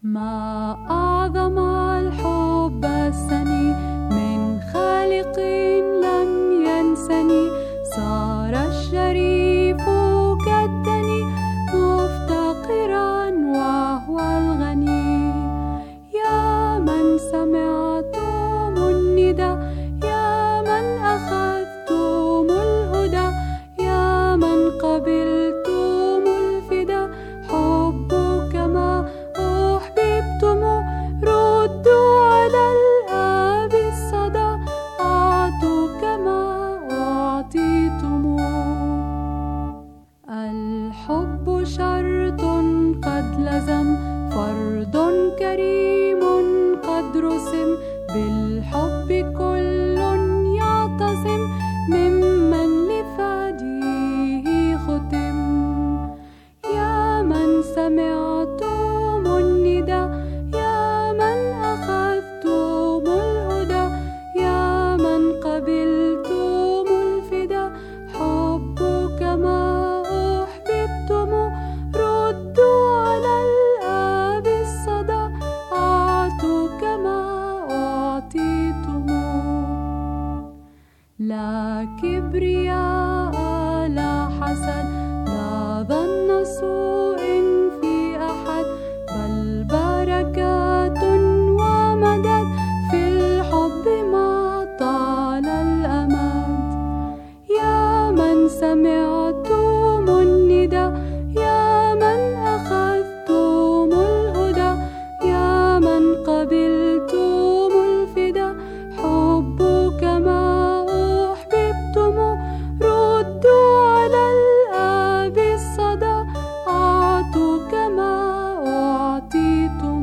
ما أعظم الحب السني من خالق لم ينسني، صار الشريف كالدني مفتقرا وهو الغني. يا من سمعتم الندى، يا من أخذتم الهدى، يا من قبلتم الفدا، حبك ما أحببتم، ردوا على الآب الصدى، أعطوا كما أعطيتم. الحب شرط قد لزم، فرض كريم قد رسم، بالحب كل يعتصم، ممن لفديه ختم. يا من سمعتم الندى، يا من أخذتم الهدى، يا من قبلتم الفدا، حبك ما أحببتم، ردوا على الآب الصدى، أعطوا كما أعطيتم. لا كبرياء لا حسد، لا ظن سوء في أحد، بل بركات ومدد في الحب ما طال الأمد. يا من سمعتم الندى، يا من أخذتم الهدى، يا من قبلتم الفدا، حبك ما أحببتم، ردوا على الآب الصدى، أعطوا كما أعطيتم.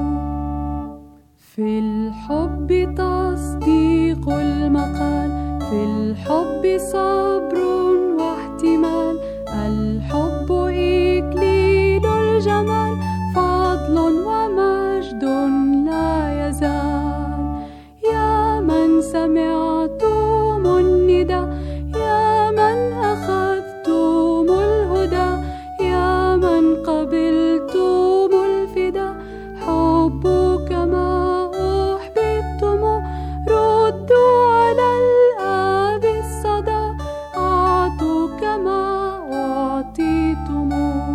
في الحب تصديق المقال، في الحب صبر واحتمال، الحب إكليل الجمال، فضل ومجد لا يزال. يا من سمعتم الندى، يا من أخذتم الهدى، يا من قبلتم الفدا، حبك ما أحببتم، ردوا على الآب الصدى، أعطوا كما أعطيتم.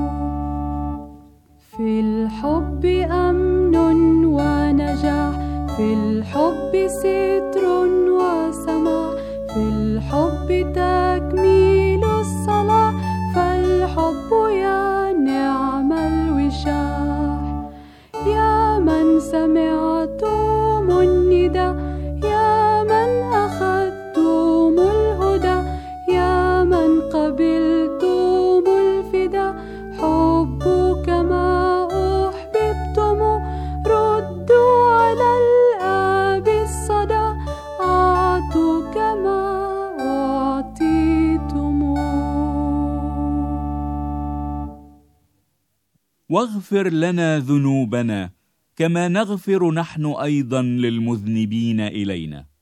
في الحب أمن ونجاح، في الحب ستر وسماح، في الحب تكميل الصلاح، فالحب يا نعم الوشاح. يا من سمعتم الندى، يا من أخذتم الهدى، يا من قبلتم الفدا، حبك ما أحببتم، ردوا على الآب الصدى، أعطوا كما أعطيتم. واغفر لنا ذنوبنا كما نغفر نحن أيضا للمذنبين إلينا،